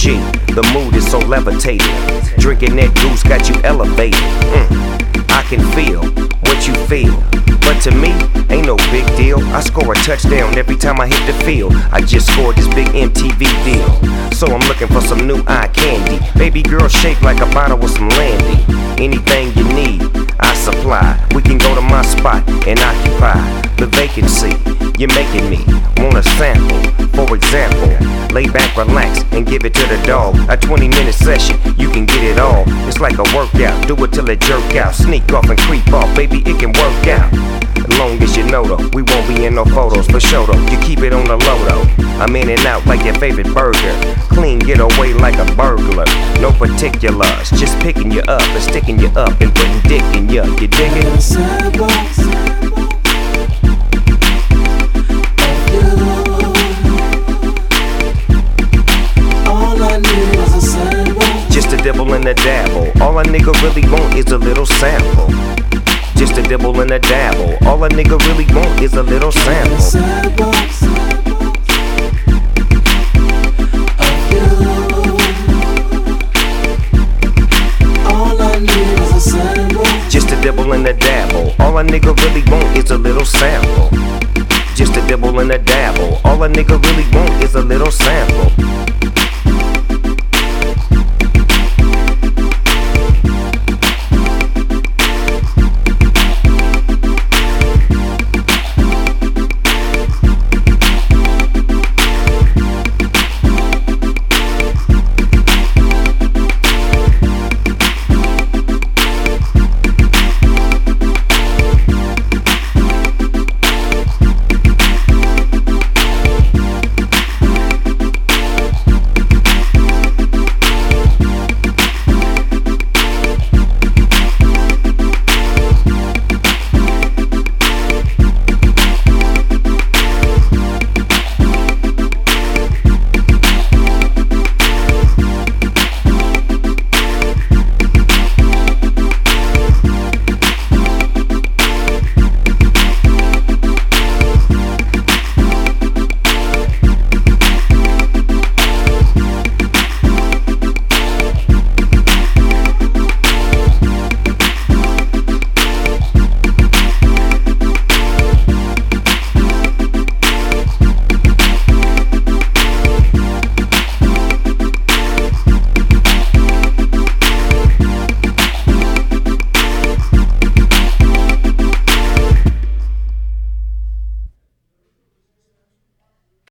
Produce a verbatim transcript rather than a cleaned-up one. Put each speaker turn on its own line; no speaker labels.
G, the mood is so levitated. Drinking that goose got you elevated. Mm, I can feel what you feel, but to me, ain't no big deal. I score a touchdown every time I hit the field. I just scored this big M T V deal, so I'm looking for some new eye candy. Baby girl shaped like a bottle with some landy. Anything you need, I supply. We can go to my spot and occupy the vacancy. You're making me wanna sample. For example, lay back, relax, and give it to the dog. A twenty minute session, you can get it all. It's like a workout, do it till it jerk out. Sneak off and creep off, baby, it can work out. As long as you know though, we won't be in no photos for sure though. You keep it on the low though. I'm in and out like your favorite burger. Clean, get away like a burglar. No particulars, just picking you up and sticking you up and putting dick in you. You dig it? Just a dibble and a dabble. All a nigga really want is a little sample. Just a dibble and a dabble. All a nigga really want is a little sample. Just a dibble and a dabble. All a nigga really want is a little sample. Just a dibble and a dabble. All a nigga really want is a little sample.